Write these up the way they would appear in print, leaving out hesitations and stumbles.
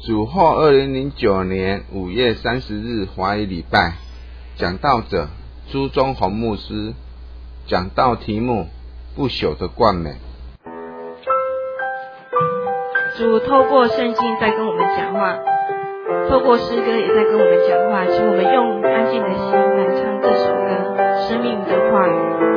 主后2009年5月30日华语礼拜，讲道者朱宗宏牧师，讲道题目不朽的冠冕。 主透过圣经在跟我们讲话，透过诗歌也在跟我们讲话，请我们用安静的心来唱这首歌《生命的话语》。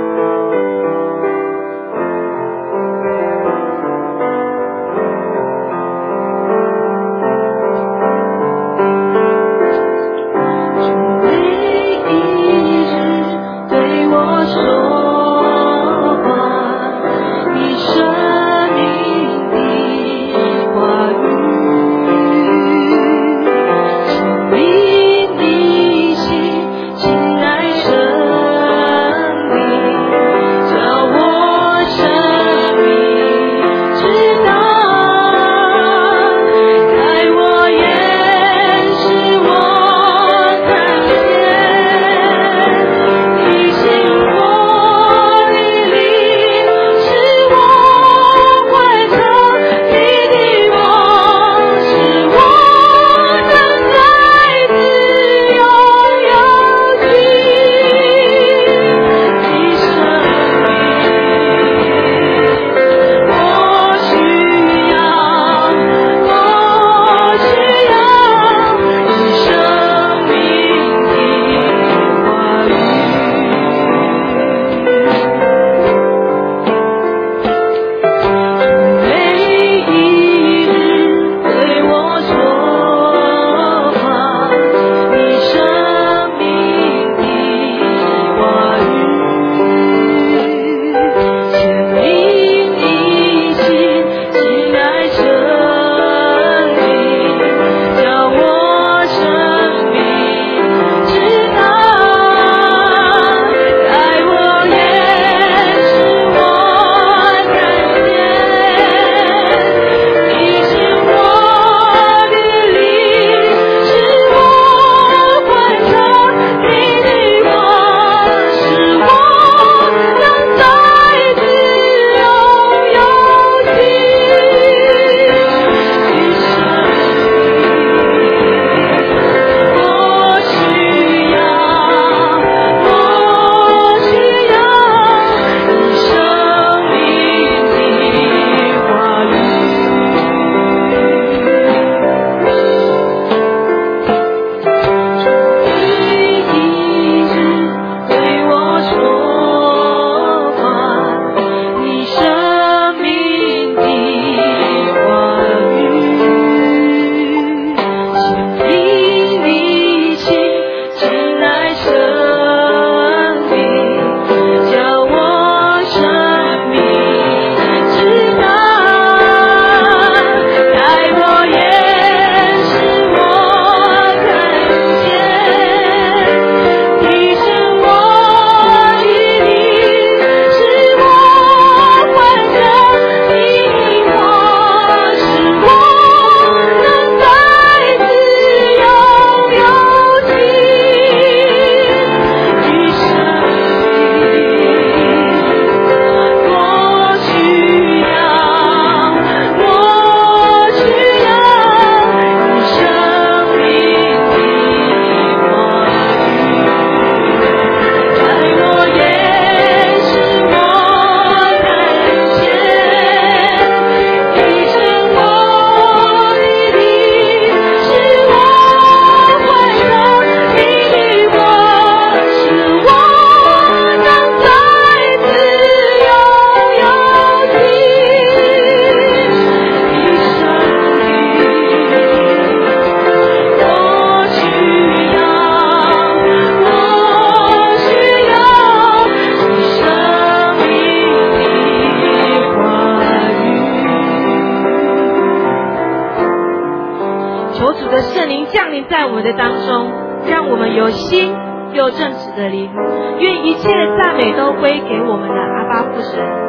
在我们的当中，让我们有心又正直的灵，愿一切赞美都归给我们的阿爸父神。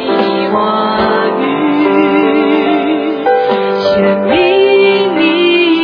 命你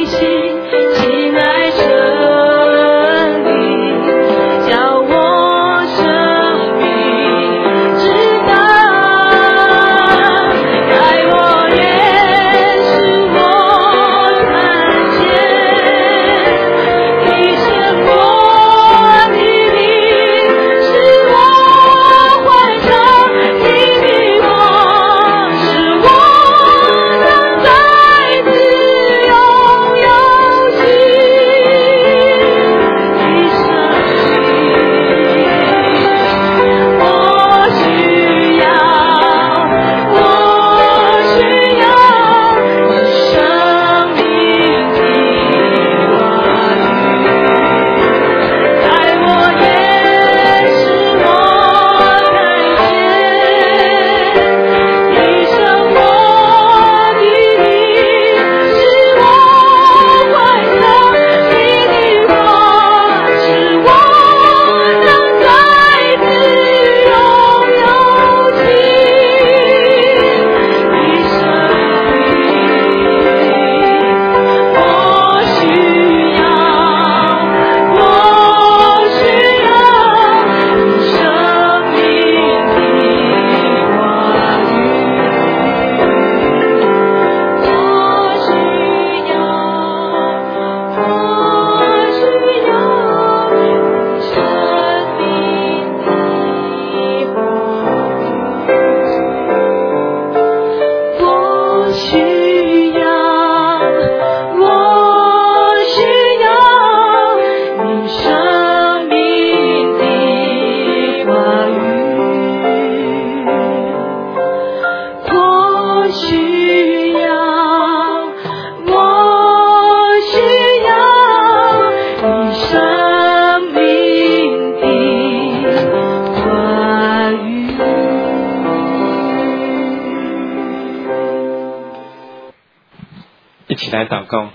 来祷告。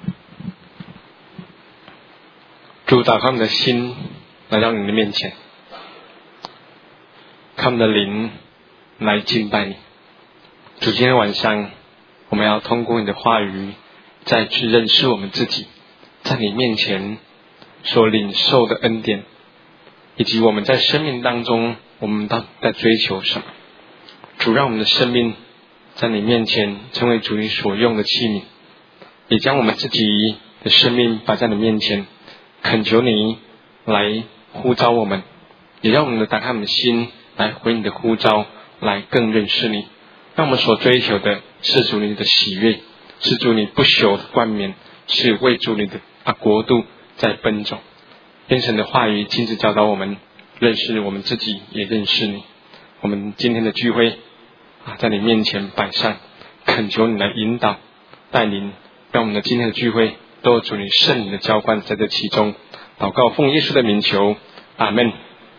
主，打开我们的心来到你的面前，看我们的灵来敬拜你。主，今天晚上我们要通过你的话语再去认识我们自己，在你面前所领受的恩典，以及我们在生命当中我们到底在追求什么。主，让我们的生命在你面前成为主你所用的器皿，也将我们自己的生命摆在你面前，恳求你来呼召我们，也让我们打开我们的心来回你的呼召，来更认识你。让我们所追求的是主你的喜悦，是主你不朽的冠冕，是为主你的国度在奔走。愿神的话语亲自教导我们，认识我们自己，也认识你。我们今天的聚会在你面前摆上，恳求你来引导带领，让我们的今天的聚会都有主你圣灵的浇灌在这其中。祷告奉耶稣的名求，阿们。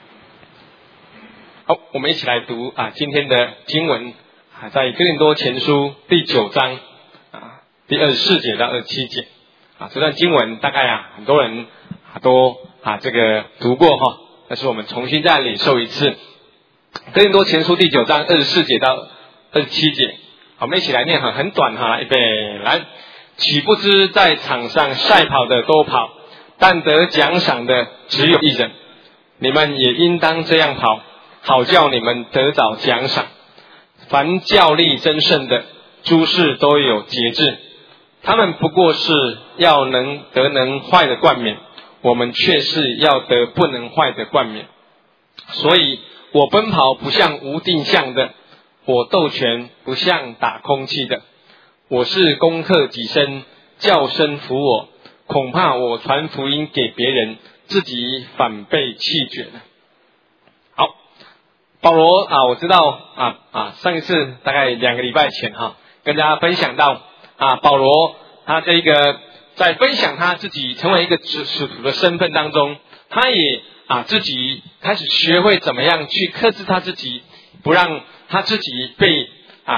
好，我们一起来读今天的经文，在哥林多前书第9章第24节到27节这段经文大概很多人都这个读过但是我们重新再领受一次。哥林多前书第9章24节到27节，我们一起来念很短预备来。岂不知在场上赛跑的都跑，但得奖赏的只有一人。你们也应当这样跑，好叫你们得着奖赏。凡较力争胜的，诸事都有节制，他们不过是要得能坏的冠冕，我们却是要得不能坏的冠冕。所以我奔跑不像无定向的，我斗拳不像打空气的。我是攻克己身，叫身服我，恐怕我传福音给别人，自己反被弃绝了。好，保罗我知道上一次大概2个礼拜前跟大家分享到保罗他这个在分享他自己成为一个使徒的身份当中，他也自己开始学会怎么样去克制他自己，不让他自己被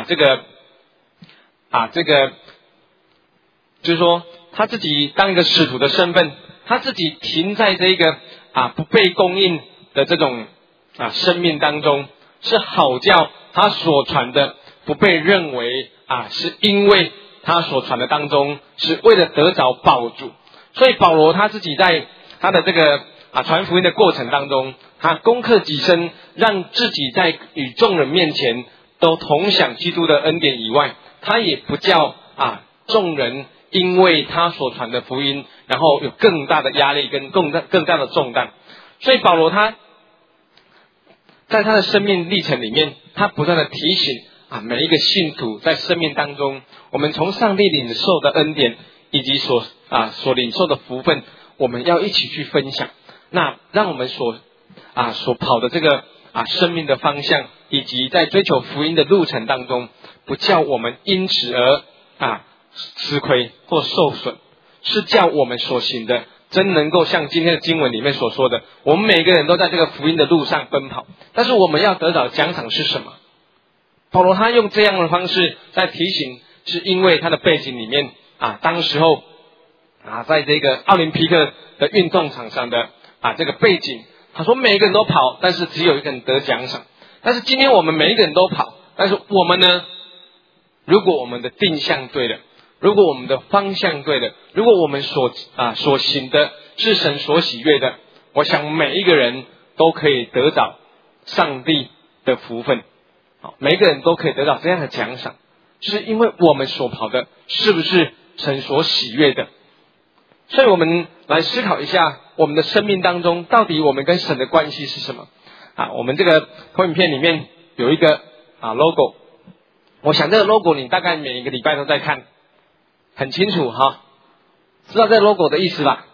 这个就是说他自己当一个使徒的身份，他自己停在这个不被供应的这种生命当中，是好叫他所传的不被认为是因为他所传的当中是为了得着宝主。所以保罗他自己在他的这个传福音的过程当中，他攻克己身，让自己在与众人面前都同享基督的恩典以外，他也不叫众人因为他所传的福音然后有更大的压力跟更大的重担。所以保罗他在他的生命历程里面，他不断的提醒每一个信徒在生命当中，我们从上帝领受的恩典以及所领受的福分，我们要一起去分享。那让我们所跑的这个生命的方向，以及在追求福音的路程当中，不叫我们因此而吃亏或受损，是叫我们所行的真能够像今天的经文里面所说的，我们每个人都在这个福音的路上奔跑，但是我们要得到奖赏是什么？保罗他用这样的方式在提醒，是因为他的背景里面当时候在这个奥林匹克的运动场上的这个背景，他说每一个人都跑，但是只有一个人得奖赏。但是今天我们每一个人都跑，但是我们呢，如果我们的定向对了，如果我们的方向对了，如果我们所行的是神所喜悦的，我想每一个人都可以得到上帝的福分，每一个人都可以得到这样的奖赏，就是因为我们所跑的是不是神所喜悦的。所以我们来思考一下，我们的生命当中到底我们跟神的关系是什么我们这个投影片里面有一个logo， 我想这个 logo 你大概每一个礼拜都在看，很清楚知道这个 logo 的意思吧？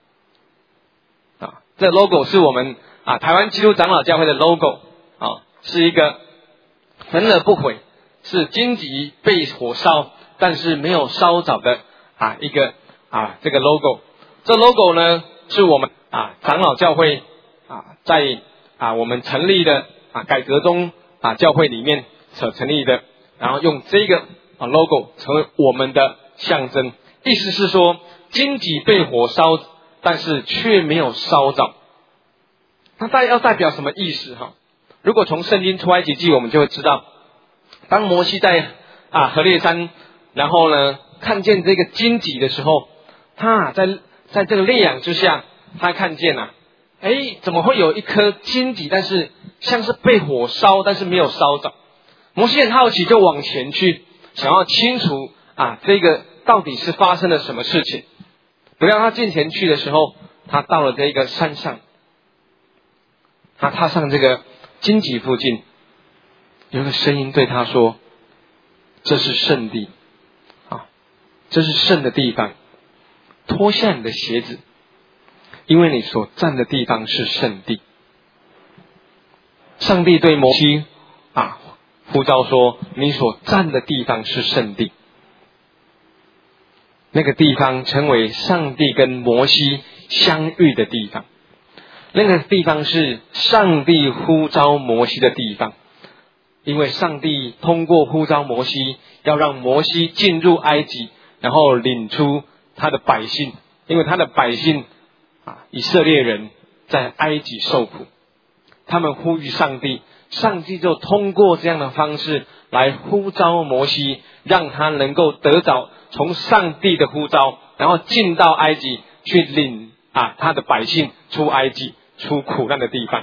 这个 logo 是我们台湾基督长老教会的 logo 是一个焚而不毁，是荆棘被火烧但是没有烧着的一个这个 logo。 这 logo 呢是我们长老教会在我们成立的改革中教会里面所成立的，然后用这个logo成为我们的象征，意思是说荆棘被火烧，但是却没有烧着。那大概要代表什么意思哈？如果从圣经出埃及记，我们就会知道，当摩西在何烈山，然后呢看见这个荆棘的时候，他在这个烈阳之下，他看见怎么会有一颗荆棘，但是像是被火烧，但是没有烧着。摩西很好奇，就往前去，想要清楚这个到底是发生了什么事情。不料他进前去的时候，他到了这个山上，他踏上这个荆棘附近，有个声音对他说：“这是圣地这是圣的地方，脱下你的鞋子，因为你所站的地方是圣地。”上帝对摩西呼召说：“你所站的地方是圣地。”那个地方成为上帝跟摩西相遇的地方，那个地方是上帝呼召摩西的地方。因为上帝通过呼召摩西，要让摩西进入埃及，然后领出他的百姓。因为他的百姓以色列人在埃及受苦，他们呼吁上帝，上帝就通过这样的方式来呼召摩西，让他能够得着从上帝的呼召，然后进到埃及去领他的百姓出埃及，出苦难的地方。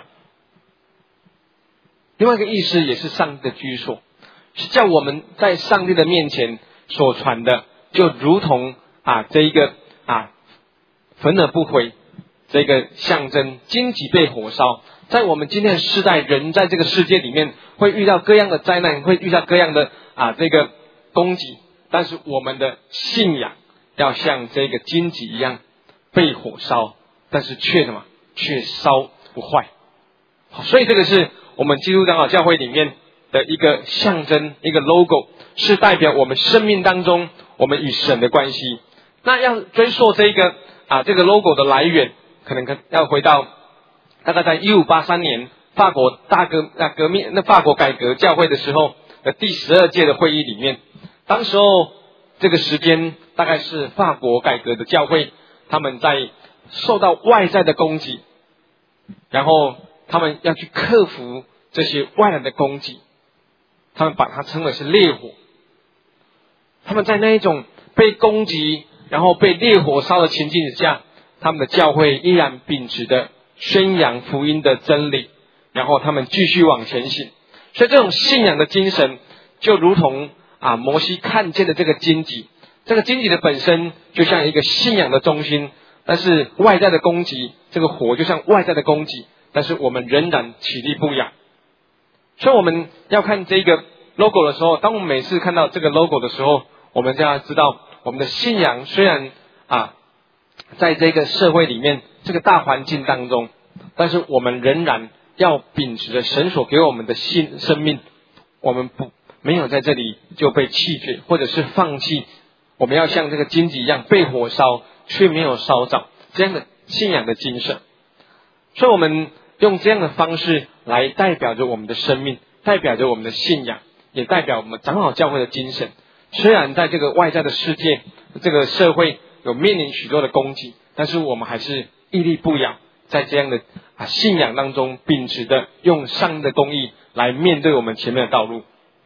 另外一个意思也是上帝的居所，是叫我们在上帝的面前所传的，就如同这一个焚而不毁这个象征，荆棘被火烧。在我们今天的世代，人在这个世界里面会遇到各样的灾难，会遇到各样的这个攻击，但是我们的信仰要像这个荆棘一样被火烧，但是却烧不坏。所以这个是我们基督长老教会里面的一个象征，一个 logo， 是代表我们生命当中我们与神的关系。那要追溯这个 logo 的来源，可能要回到大概在1583年法国革命，法国改革教会的时候的第12届的会议里面。当时候这个时间大概是法国改革的教会，他们在受到外在的攻击，然后他们要去克服这些外来的攻击，他们把它称为是烈火。他们在那一种被攻击然后被烈火烧的情境之下，他们的教会依然秉持的宣扬福音的真理，然后他们继续往前行。所以这种信仰的精神就如同摩西看见的这个荆棘，这个荆棘的本身就像一个信仰的中心，但是外在的攻击，这个火就像外在的攻击，但是我们仍然起立不摇。所以我们要看这个 logo 的时候，当我们每次看到这个 logo 的时候，我们就要知道我们的信仰虽然在这个社会里面这个大环境当中，但是我们仍然要秉持着神所给我们的生命，我们没有在这里就被弃绝或者是放弃，我们要像这个荆棘一样被火烧却没有烧着，这样的信仰的精神。所以我们用这样的方式来代表着我们的生命，代表着我们的信仰，也代表我们长老教会的精神。虽然在这个外在的世界，这个社会有面临许多的攻击，但是我们还是屹立不摇，在这样的信仰当中秉持的用上帝的公义来面对我们前面的道路。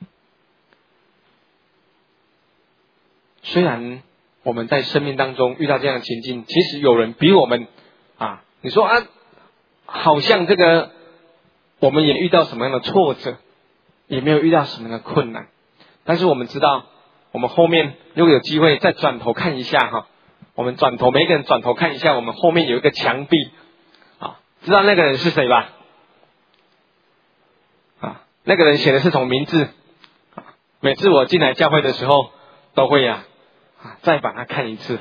虽然我们在生命当中遇到这样的情境，其实有人比我们你说好像这个我们也遇到什么样的挫折，也没有遇到什么样的困难，但是我们知道我们后面如果有机会再转头看一下我们每个人转头看一下，我们后面有一个墙壁知道那个人是谁吧？那个人写的是什么名字？每次我进来教会的时候都会再把它看一次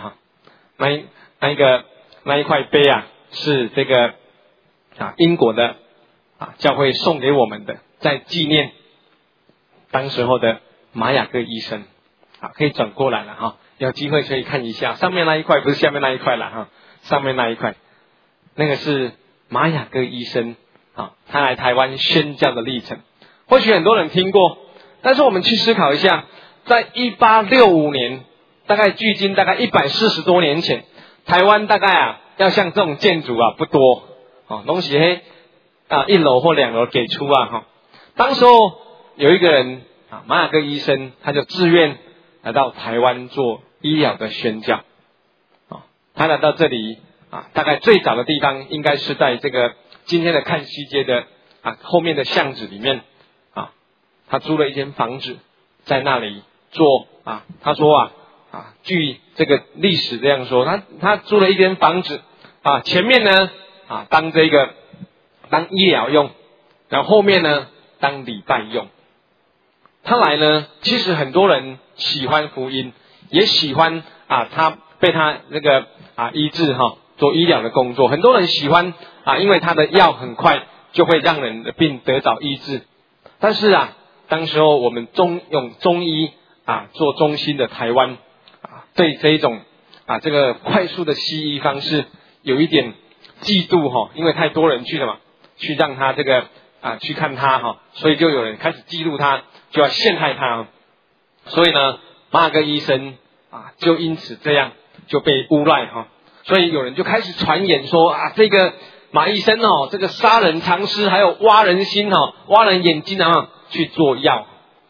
那一块碑是这个英国的教会送给我们的，在纪念当时候的马雅各医生。可以转过来了有机会可以看一下，上面那一块不是下面那一块了上面那一块那个是马雅各医生他来台湾宣教的历程。或许很多人听过，但是我们去思考一下，在1865年大概距今大概140多年前，台湾大概要像这种建筑不多东西1楼或2楼给出当时候有一个人马雅各医生，他就自愿来到台湾做医疗的宣教他来到这里大概最早的地方应该是在这个今天的看西街的后面的巷子里面他租了一间房子，在那里做他说据这个历史这样说，他租了一间房子前面呢当医疗用，然后后面呢当礼拜用。他来呢，其实很多人喜欢福音，也喜欢他被他那个医治做医疗的工作。很多人喜欢因为他的药很快就会让人的病得到医治。但是当时候我们用中医做中心的台湾对这一种这个快速的西医方式有一点嫉妒因为太多人去了嘛，去让他这个去看他所以就有人开始嫉妒他，就要陷害他。所以呢，马雅各医生就因此这样就被诬赖所以有人就开始传言说这个马医生这个杀人藏尸，还有挖人心挖人眼睛去做药。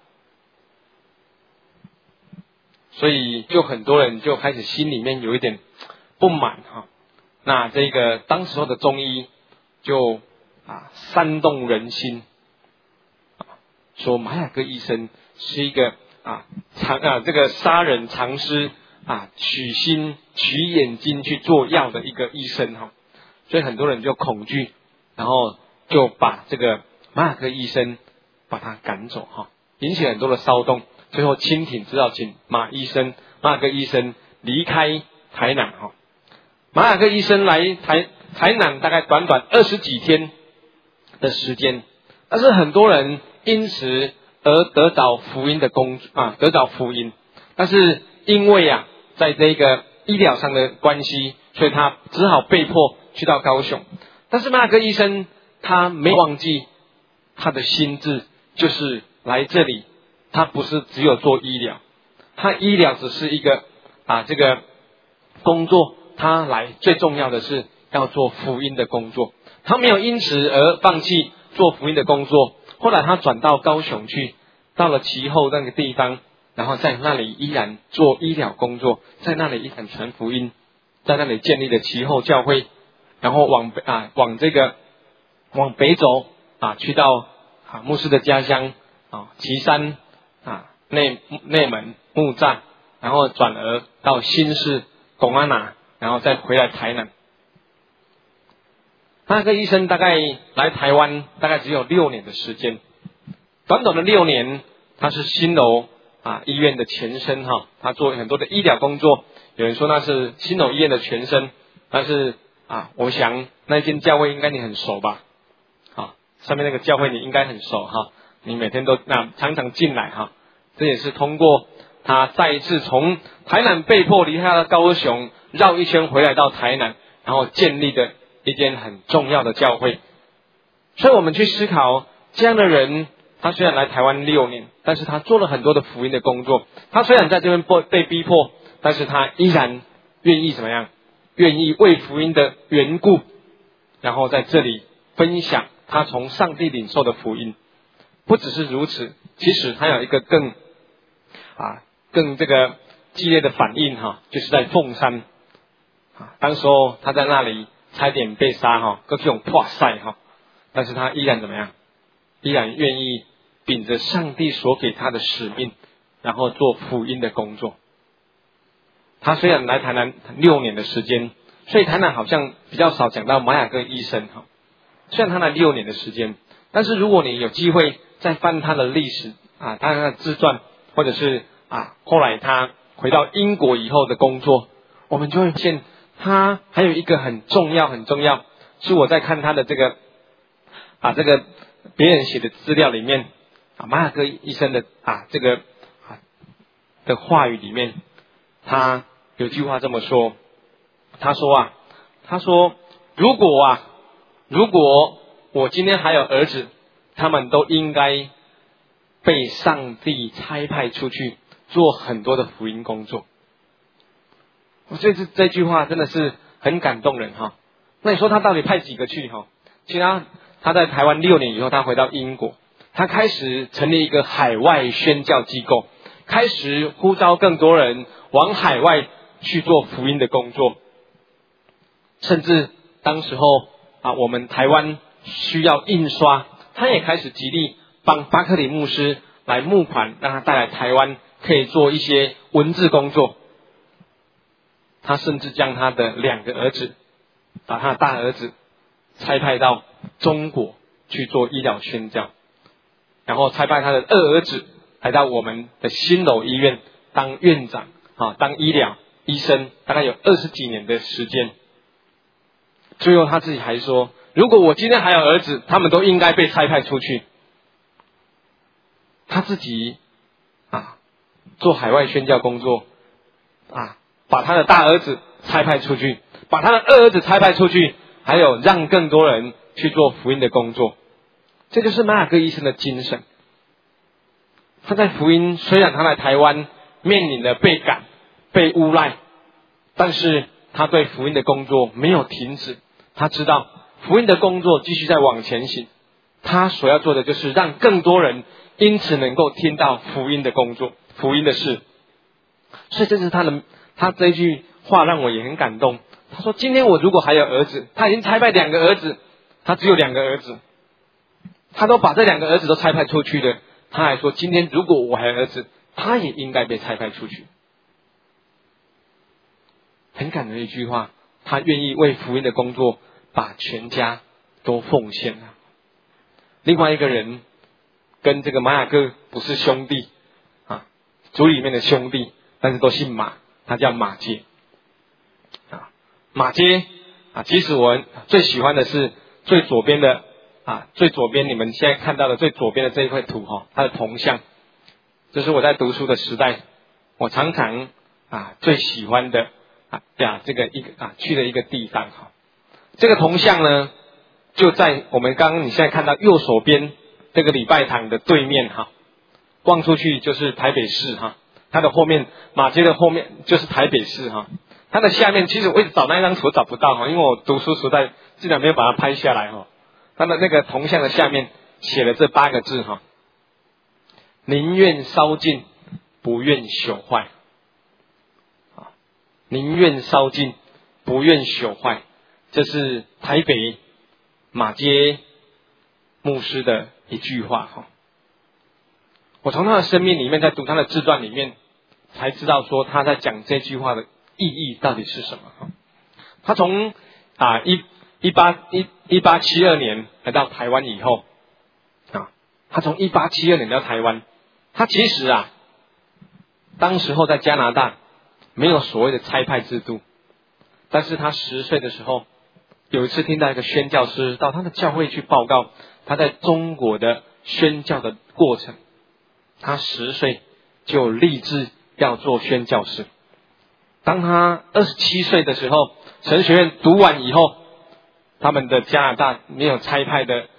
所以就很多人就开始心里面有一点不满那这个当时候的中医就煽动人心说马雅各医生是一个这个杀人藏尸取心取眼睛去做药的一个医生所以很多人就恐惧，然后就把这个马雅各医生把他赶走引起很多的骚动。最后清廷只好请马雅各医生离开台南马雅各医生来台南大概短短20几天的时间，但是很多人因此而得到福音的得到福音。但是因为在这个医疗上的关系，所以他只好被迫去到高雄。但是马雅各医生他没忘记他的心志，就是来这里他不是只有做医疗，他医疗只是一个这个工作，他来最重要的是要做福音的工作。他没有因此而放弃做福音的工作。后来他转到高雄去，到了其后那个地方，然后在那里依然做医疗工作，在那里依然传福音，在那里建立了其后教会，然后往北走去到牧师的家乡旗山内门木栅，然后转而到新市公安拿，然后再回来台南。那个医生大概来台湾大概只有6年的时间，短短的6年，他是新楼医院的前身他做很多的医疗工作。有人说那是新楼医院的前身，但是我想那间教会应该你很熟吧上面那个教会你应该很熟你每天都常常进来这也是通过他再一次从台南被迫离开了高雄，绕一圈回来到台南，然后建立的一间很重要的教会。所以我们去思考，这样的人他虽然来台湾6年，但是他做了很多的福音的工作。他虽然在这边被逼迫，但是他依然愿意怎么样？愿意为福音的缘故，然后在这里分享他从上帝领受的福音。不只是如此，其实他有一个更这个激烈的反应就是在凤山当时候他在那里差点被杀各种破赛但是他依然怎么样？依然愿意秉着上帝所给他的使命，然后做福音的工作。他虽然来台南6年的时间，所以台南好像比较少讲到马雅各医生虽然他来6年的时间，但是如果你有机会再翻他的历史他的自传，或者是后来他回到英国以后的工作，我们就会发现他还有一个很重要，是我在看他的这个这个别人写的资料里面马雅各医生的这个的话语里面，他有句话这么说，他说如果我今天还有儿子，他们都应该被上帝差派出去做很多的福音工作。 这句话真的是很感动人哈。那你说他到底派几个去哈？其实他在台湾6年以后，他回到英国，他开始成立一个海外宣教机构，开始呼召更多人往海外去做福音的工作。甚至当时候我们台湾需要印刷，他也开始极力帮巴克里牧师来募款，让他带来台湾可以做一些文字工作。他甚至将他的2个儿子，把他的大儿子差派到中国去做医疗宣教，然后差派他的2儿子来到我们的新楼医院当院长当医疗医生，大概有20几年的时间。最后他自己还说，如果我今天还有儿子，他们都应该被差派出去。他自己做海外宣教工作把他的大儿子差派出去，把他的2儿子差派出去，还有让更多人去做福音的工作。这就是马尔各医生的精神。他在福音，虽然他来台湾面临了被赶、被诬赖，但是他对福音的工作没有停止。他知道福音的工作继续在往前行，他所要做的就是让更多人因此能够听到福音的工作、福音的事。所以这是他这句话让我也很感动。他说今天我如果还有儿子，他已经差派2个儿子，他只有2个儿子，他都把这2个儿子都差派出去了，他还说今天如果我还有儿子，他也应该被差派出去。很感人的一句话，他愿意为福音的工作把全家都奉献了。另外一个人跟这个马雅各不是兄弟族里面的兄弟，但是都姓马，他叫马街马街其实我最喜欢的是最左边的最左边你们现在看到的最左边的这一块图它的铜像，这是我在读书的时代我常常最喜欢的这个去的一个地方这个铜像呢，就在我们刚刚你现在看到右手边这个礼拜堂的对面望出去就是台北市它的后面马街的后面就是台北市它的下面其实我一直找那张图找不到因为我读书时代竟然没有把它拍下来它的那个铜像的下面写了这8个字宁愿烧尽不愿朽坏宁愿烧尽不愿朽坏，这是台北马街牧师的一句话我从他的生命里面，在读他的自传里面才知道说他在讲这句话的意义到底是什么他从1872年来到台湾以后他从1872年到台湾，他其实当时候在加拿大没有所谓的差派制度，但是他10岁的时候，有一次听到一个宣教师到他的教会去报告他在中国的宣教的过程，他10岁就立志要做宣教师。当他27岁的时候，神学院读完以后，他们的加拿大没有差派的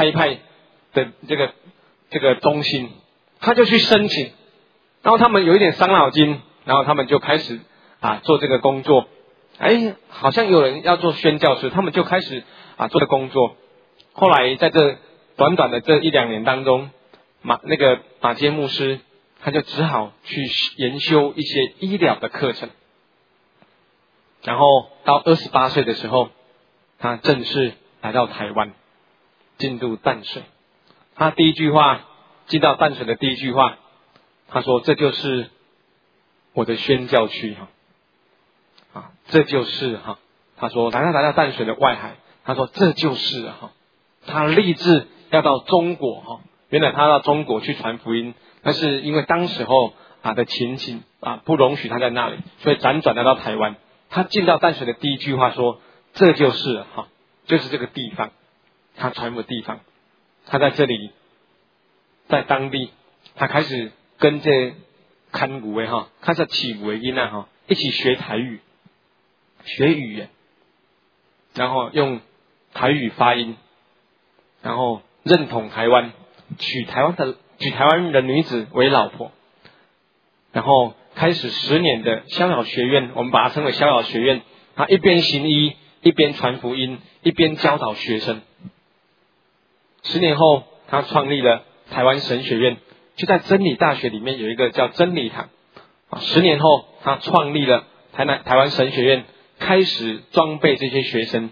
这个中心，他就去申请，然后他们有一点伤脑筋，然后他们就开始做这个工作。好像有人要做宣教师，他们就开始做的工作。后来在这短短的这1-2年当中，马街牧师他就只好去研修一些医疗的课程。然后到28岁的时候，他正式来到台湾，进入淡水。他第一句话进到淡水的第一句话，他说这就是我的宣教区这就是他说来到淡水的外海，他说这就是他立志要到中国原来他到中国去传福音，但是因为当时候的情形不容许他在那里，所以辗转来到台湾。他进到淡水的第一句话说这就是就是这个地方，他传福的地方。他在这里在当地他开始跟这看古的开始起古的囡仔一起学台语，学语言，然后用台语发音，然后认同台湾，娶台湾的女子为老婆，然后开始10年的逍遥学院，我们把它称为逍遥学院。他一边行医，一边传福音，一边教导学生。10年后，他创立了台湾神学院，就在真理大学里面有一个叫真理堂。10年后，他创立了台湾神学院，开始装备这些学生。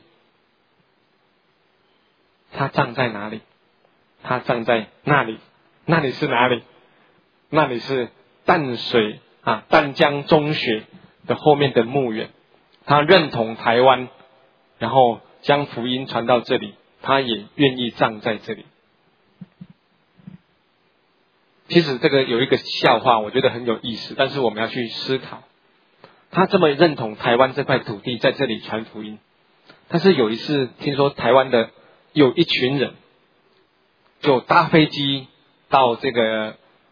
他葬在哪里？他葬在那里。那里是哪里？那里是淡水淡江中学的后面的墓园。他认同台湾，然后将福音传到这里，他也愿意葬在这里。其实这个有一个笑话，我觉得很有意思，但是我们要去思考。他这么认同台湾这块土地，在这里传福音，但是有一次听说台湾的有一群人就搭飞机到这个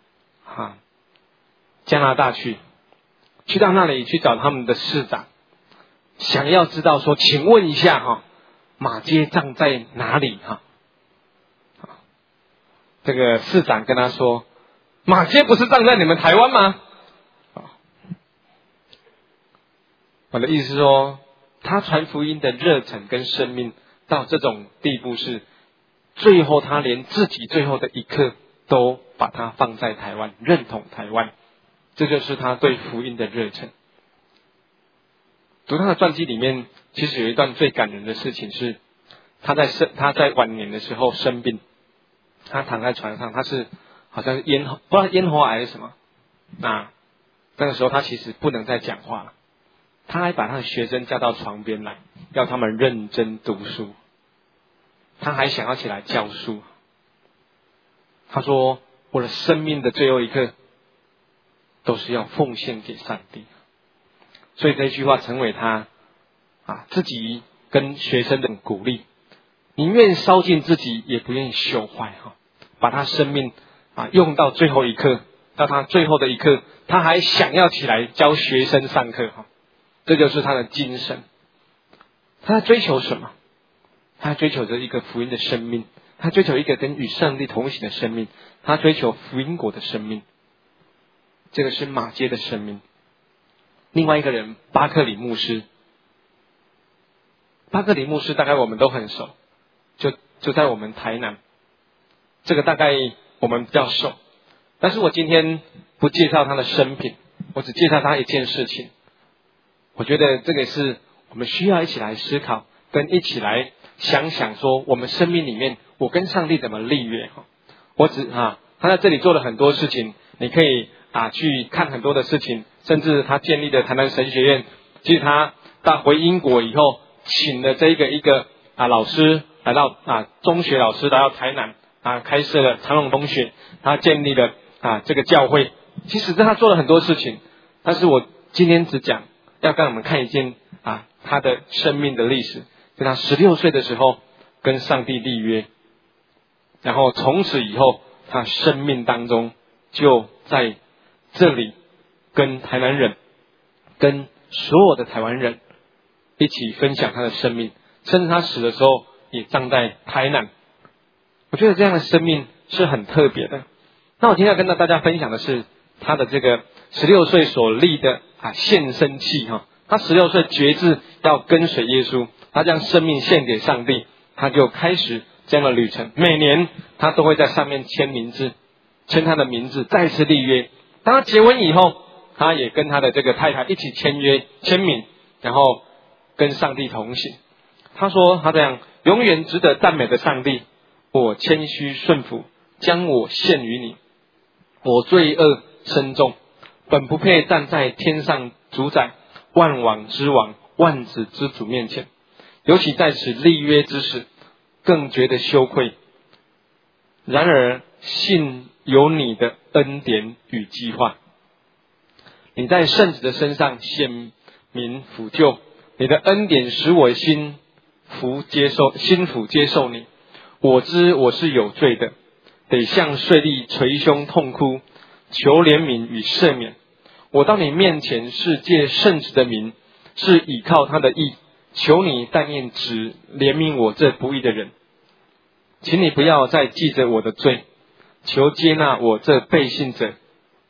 加拿大去到那里去找他们的市长，想要知道说，请问一下马偕葬在哪里这个市长跟他说，马偕不是葬在你们台湾吗？我的意思是说，他传福音的热忱跟生命到这种地步，是最后他连自己最后的一刻都把它放在台湾，认同台湾，这就是他对福音的热忱。读他的传记里面，其实有一段最感人的事情是，他在晚年的时候生病，他躺在床上，他是好像是不知道咽喉癌是什么。那个时候他其实不能再讲话了，他还把他的学生叫到床边来，要他们认真读书。他还想要起来教书。他说：“我的生命的最后一刻，都是要奉献给上帝。”所以这句话成为他自己跟学生的鼓励，宁愿烧尽自己，也不愿意朽坏把他生命用到最后一刻，到他最后的一刻，他还想要起来教学生上课这就是他的精神。他在追求什么？他追求着一个福音的生命，他追求一个跟与上帝同行的生命，他追求福音国的生命。这个是马偕的生命。另外一个人，巴克里牧师。巴克里牧师大概我们都很熟，就在我们台南，这个大概我们比较熟。但是我今天不介绍他的生平，我只介绍他一件事情。我觉得这个是我们需要一起来思考，跟一起来想想说，我们生命里面我跟上帝怎么立约。他在这里做了很多事情，你可以去看很多的事情，甚至他建立的台南神学院，其实他回英国以后，请了一个老师来到中学老师来到台南开设了长荣中学，他建立了这个教会。其实他做了很多事情，但是我今天只讲要跟我们看一件他的生命的历史，在他16岁的时候跟上帝立约，然后从此以后他生命当中就在这里跟台南人，跟所有的台湾人一起分享他的生命，甚至他死的时候也葬在台南。我觉得这样的生命是很特别的。那我今天要跟大家分享的是他的这个16岁所立的献身契他16岁决志要跟随耶稣，他将生命献给上帝，他就开始这样的旅程。每年他都会在上面签名字，签他的名字，再次立约。当他结婚以后，他也跟他的这个太太一起签约签名，然后跟上帝同行。他说他这样，永远值得赞美的上帝，我谦虚顺服，将我献于你。我罪恶深重，本不配站在天上主宰万王之王万子之主面前，尤其在此立约之时，更觉得羞愧。然而信有你的恩典与计划，你在圣子的身上显明辅救，你的恩典使我心服接受你。我知我是有罪的，得向税吏捶胸痛哭，求怜悯与赦免。我到你面前是借圣子的名，是倚靠他的义，求你但愿只怜悯我这不义的人。请你不要再记着我的罪，求接纳我这背信者，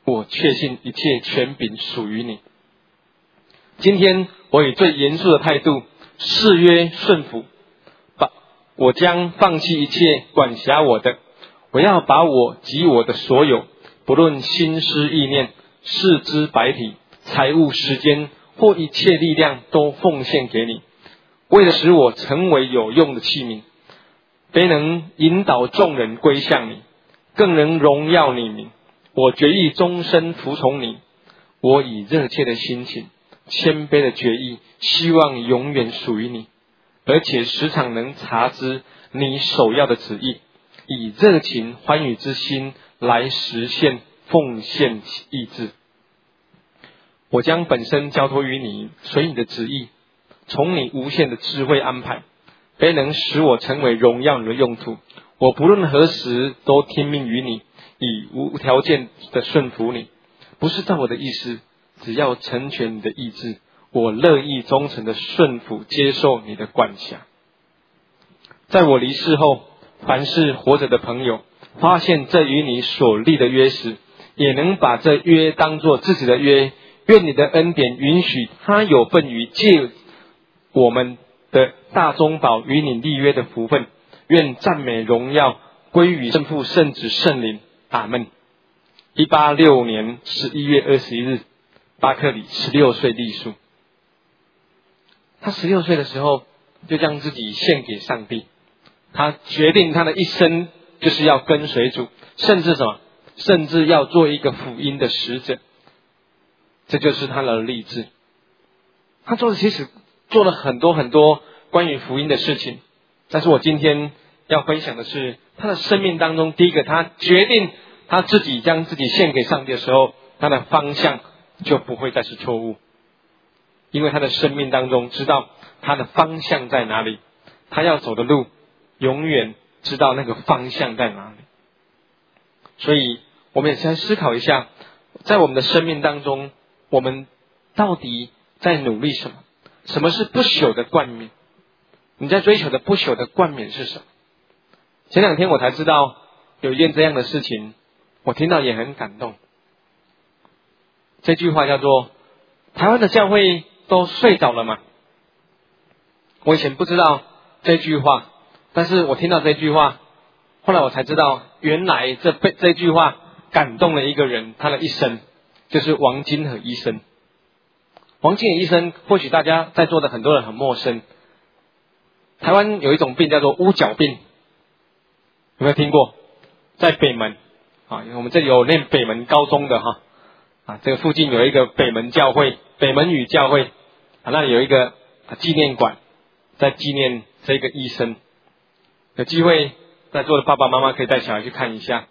我确信一切权柄属于你。今天我以最严肃的态度誓约顺服，我将放弃一切管辖我的，我要把我及我的所有，不论心思意念、四肢百体、财物时间或一切力量，都奉献给你，为了使我成为有用的器皿，非能引导众人归向你，更能荣耀你名。我决意终身服从你，我以热切的心情、谦卑的决意，希望永远属于你，而且时常能察知你首要的旨意，以热情欢愉之心来实现奉献意志。我将本身交托于你，随你的旨意，从你无限的智慧安排，非能使我成为荣耀你的用途。我不论何时都听命于你，以无条件的顺服你，不是照我的意思，只要成全你的意志。我乐意忠诚的顺服接受你的管辖。在我离世后，凡是活着的朋友发现这与你所立的约时，也能把这约当作自己的约。愿你的恩典允许他有份于借我们的大中保与你立约的福分。愿赞美荣耀归于圣父、圣子、圣灵。阿们。186年11月21日，巴克里16岁立树。他16岁的时候就将自己献给上帝，他决定他的一生就是要跟随主，甚至什么？甚至要做一个福音的使者。这就是他的励志。他其实做了很多很多关于福音的事情，但是我今天要分享的是他的生命当中，第一个，他决定他自己将自己献给上帝的时候，他的方向就不会再是错误，因为他的生命当中知道他的方向在哪里，他要走的路永远知道那个方向在哪里。所以我们也先思考一下，在我们的生命当中，我们到底在努力什么？什么是不朽的冠冕？你在追求的不朽的冠冕是什么？前2天我才知道有一件这样的事情，我听到也很感动。这句话叫做台湾的教会都睡着了吗？我以前不知道这句话，但是我听到这句话，后来我才知道，原来这句话感动了一个人他的一生，就是王金和医生。王金和医生或许大家在座的很多人很陌生。台湾有一种病叫做乌角病，有没有听过？在北门啊，我们这里有念北门高中的哈啊，这个附近有一个北门教会，北门语教会啊，那里有一个纪念馆，在纪念这个医生。有机会在座的爸爸妈妈可以带小孩去看一下。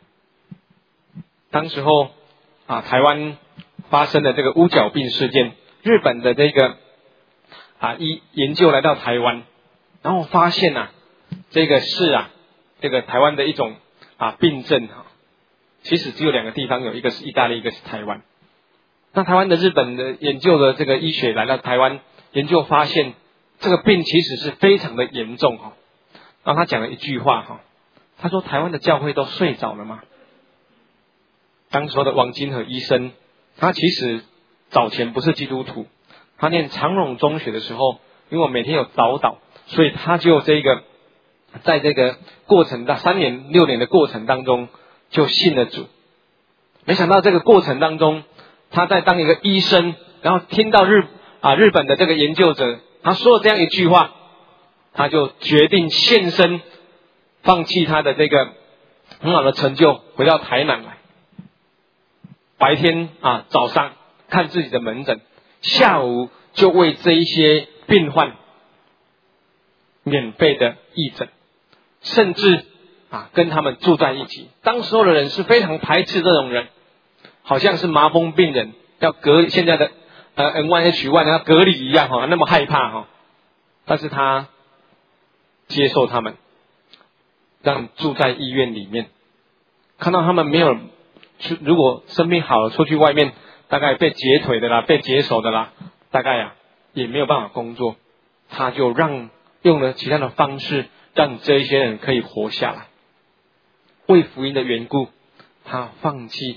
当时候啊，台湾发生的这个乌角病事件，日本的这个研究来到台湾，然后发现这个是这个台湾的一种病症其实只有2个地方有，一个是意大利，一个是台湾。那台湾的日本的研究的这个医学来到台湾研究，发现这个病其实是非常的严重然后他讲了一句话他说台湾的教会都睡着了吗？当时的王金和医生，他其实早前不是基督徒，他念长荣中学的时候，因为我每天有早祷，所以他就在这个过程的3年6年的过程当中就信了主。没想到这个过程当中，他在当一个医生，然后听到日本的这个研究者他说了这样一句话，他就决定献身，放弃他的这个很好的成就，回到台南来。白天早上看自己的门诊，下午就为这一些病患免费的义诊，甚至跟他们住在一起。当时候的人是非常排斥这种人，好像是麻风病人要现在的N1H1 要隔离一样那么害怕但是他接受他们，让住在医院里面，看到他们没有，如果生病好了出去外面，大概被截腿的啦，被截手的啦，大概也没有办法工作，他就用了其他的方式让这一些人可以活下来。为福音的缘故，他放弃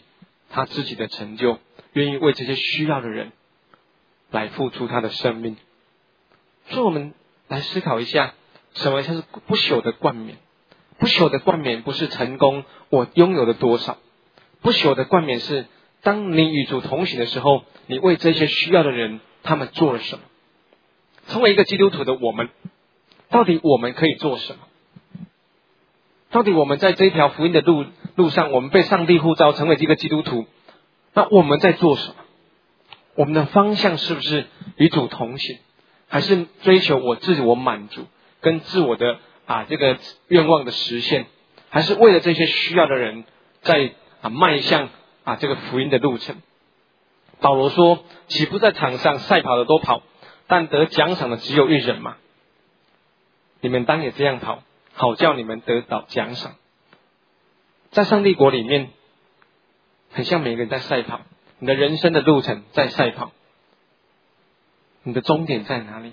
他自己的成就，愿意为这些需要的人来付出他的生命。所以我们来思考一下，什么才是不朽的冠冕？不朽的冠冕不是成功我拥有的多少，不朽的冠冕是当你与主同行的时候，你为这些需要的人他们做了什么。成为一个基督徒的我们，到底我们可以做什么？到底我们在这条福音的路上，我们被上帝呼召成为一个基督徒，那我们在做什么？我们的方向是不是与主同行，还是追求我自我满足跟自我的这个愿望的实现，还是为了这些需要的人在迈向这个福音的路程？保罗说，岂不在场上赛跑的都跑，但得奖赏的只有一人吗？你们当也这样跑，好叫你们得到奖赏。在上帝国里面，很像每个人在赛跑，你的人生的路程在赛跑，你的终点在哪里？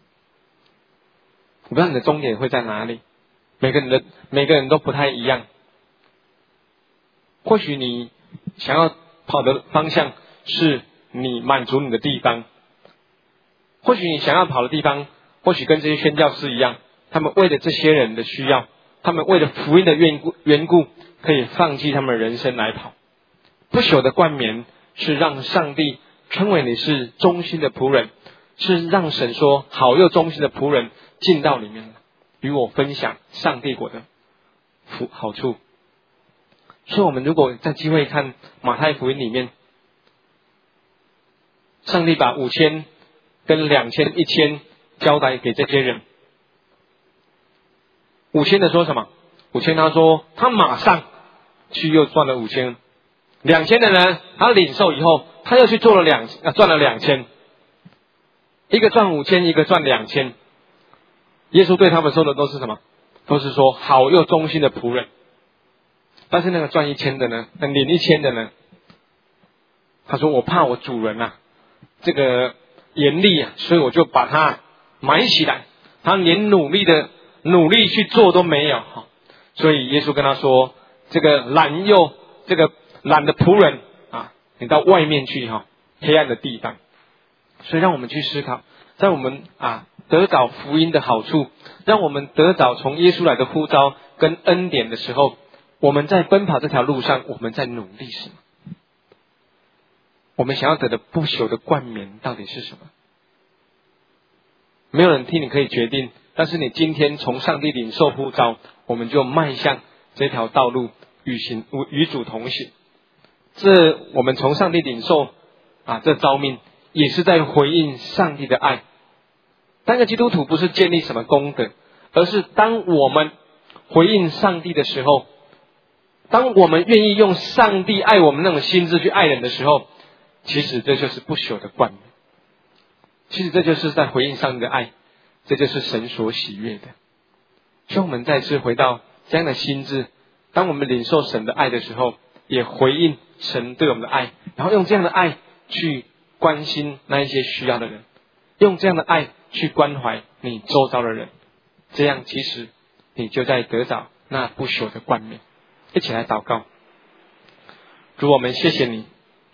我不知道你的终点会在哪里，每个人都不太一样。或许你想要跑的方向是你满足你的地方，或许你想要跑的地方，或许跟这些宣教士一样，他们为了这些人的需要，他们为了福音的缘故，可以放弃他们的人生来跑。不朽的冠冕是让上帝称为你是忠心的仆人，是让神说好又忠心的仆人进到里面了，与我分享上帝国的好处。所以我们如果在机会看马太福音里面，上帝把5000跟2000、1000交代给这些人。5000的说什么？5000他说他马上去又赚了5000。2000的呢，他领受以后，他又去做了赚了2000。一个赚5000，一个赚2000。耶稣对他们说的都是什么？都是说好又忠心的仆人。但是那个赚1000的呢，领1000的呢，他说我怕我主人这个严厉所以我就把他埋起来，他连努力去做都没有。所以耶稣跟他说，这个懒的仆人你到外面去黑暗的地方。所以让我们去思考，在我们得着福音的好处，让我们得着从耶稣来的呼召跟恩典的时候，我们在奔跑这条路上，我们在努力什么？我们想要得的不朽的冠冕到底是什么？没有人替你可以决定，但是你今天从上帝领受呼召，我们就迈向这条道路，与主同行。这我们从上帝领受这召命，也是在回应上帝的爱。当个基督徒不是建立什么功德，而是当我们回应上帝的时候，当我们愿意用上帝爱我们那种心智去爱人的时候，其实这就是不朽的冠冕。其实这就是在回应上帝的爱，这就是神所喜悦的。所以我们再次回到这样的心智，当我们领受神的爱的时候，也回应神对我们的爱，然后用这样的爱去关心那一些需要的人，用这样的爱去关怀你周遭的人，这样其实你就在得着那不朽的冠冕。一起来祷告。主，我们谢谢你，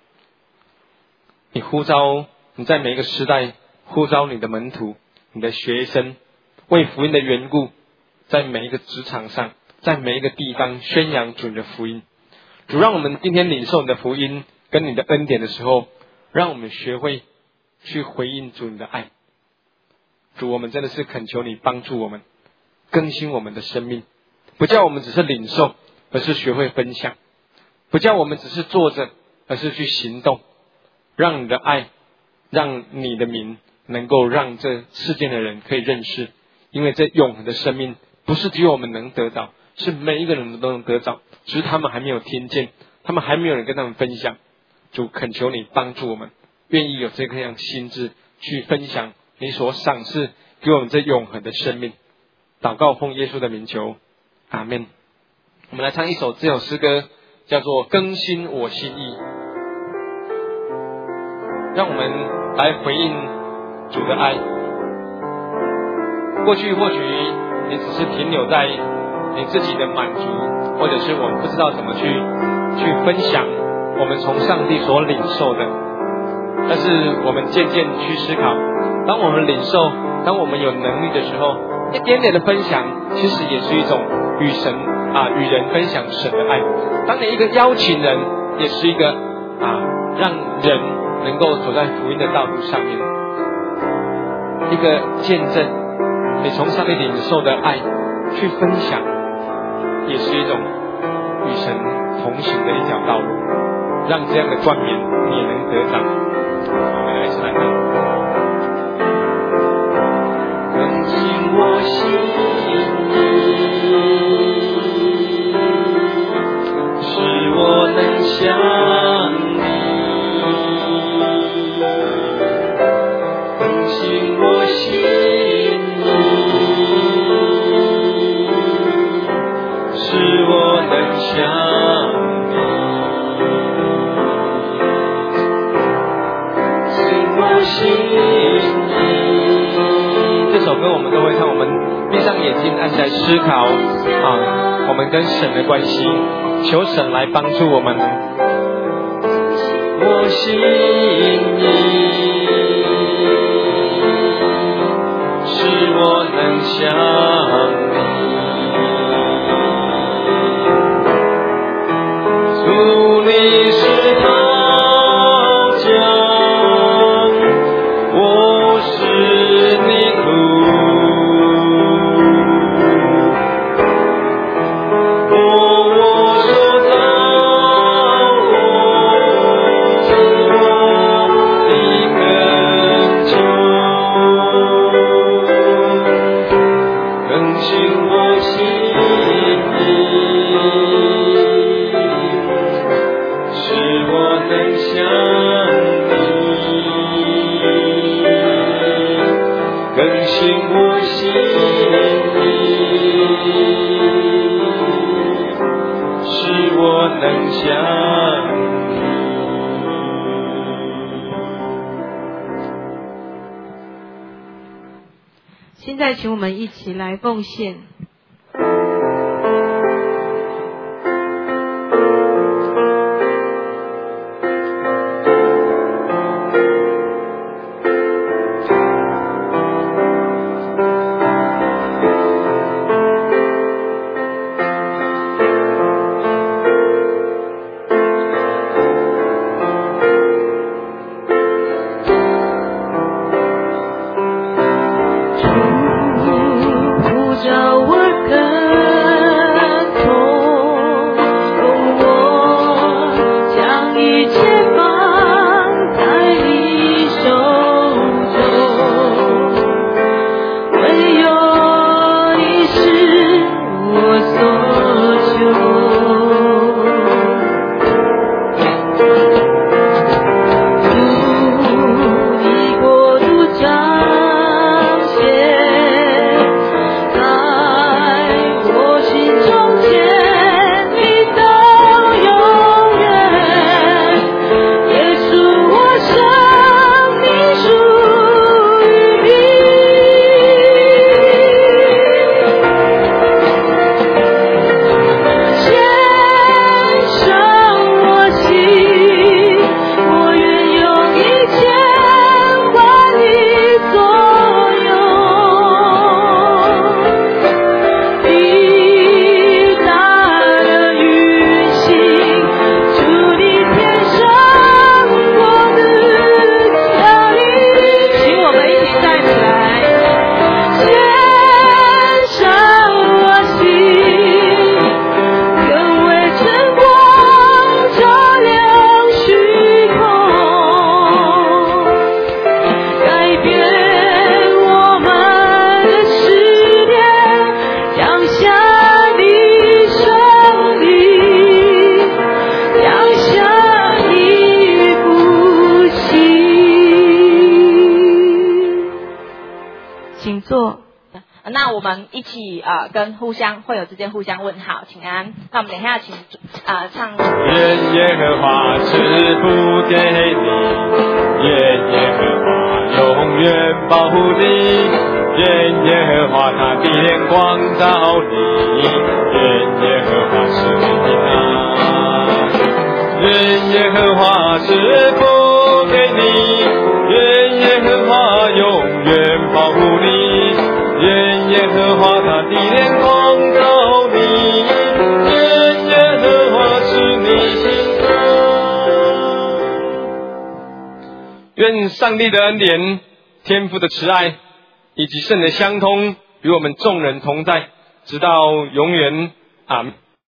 你呼召，你在每一个时代呼召你的门徒，你的学生，为福音的缘故，在每一个职场上，在每一个地方宣扬主的福音。主，让我们今天领受你的福音跟你的恩典的时候，让我们学会去回应主你的爱。主，我们真的是恳求你帮助我们，更新我们的生命，不叫我们只是领受，而是学会分享；不叫我们只是坐着，而是去行动。让你的爱，让你的名能够让这世界的人可以认识，因为这永恒的生命不是只有我们能得到，是每一个人都能得到，只是他们还没有听见，他们还没有人跟他们分享。主，恳求你帮助我们，愿意有这个样心智去分享你所赏赐给我们这永恒的生命。祷告奉耶稣的名求，阿们。我们来唱一首这首诗歌，叫做更新我心意。让我们来回应主的爱。过去或许你只是停留在你自己的满足，或者是我们不知道怎么去分享我们从上帝所领受的。但是我们渐渐去思考，当我们领受，当我们有能力的时候，一点点的分享，其实也是一种与人分享神的爱。当你一个邀请人，也是一个让人能够走在福音的道路上面，一个见证你从上帝领受的爱去分享，也是一种与神同行的一条道路，让这样的冠冕也能得着。我们来一起来看。 更新我心意，使我能像你。更新我心意，使我能像这首歌我们都会唱，我们闭上眼睛，按下来思考我们跟神的关系，求神来帮助我们。 我心意，使我能像你，主你是陶匠，我是泥土，我所造的耕种，更新我心意，使我能像更新我心意，使我能像现在请我们一起来奉献。 那我们一起跟会友之间互相问好，请安。那我们等一下请唱。 愿耶和华赐福给你，愿耶和华永远保护你，愿耶和华他的脸光照你，愿耶和华使你平安。愿愿耶和华赐福给你，愿耶和华永远保护你，愿耶和华他的脸光照你，愿耶和华赐你平安。 愿上帝的恩典、天父的慈爱以及圣的相通与我们众人同在，直到永远。阿们。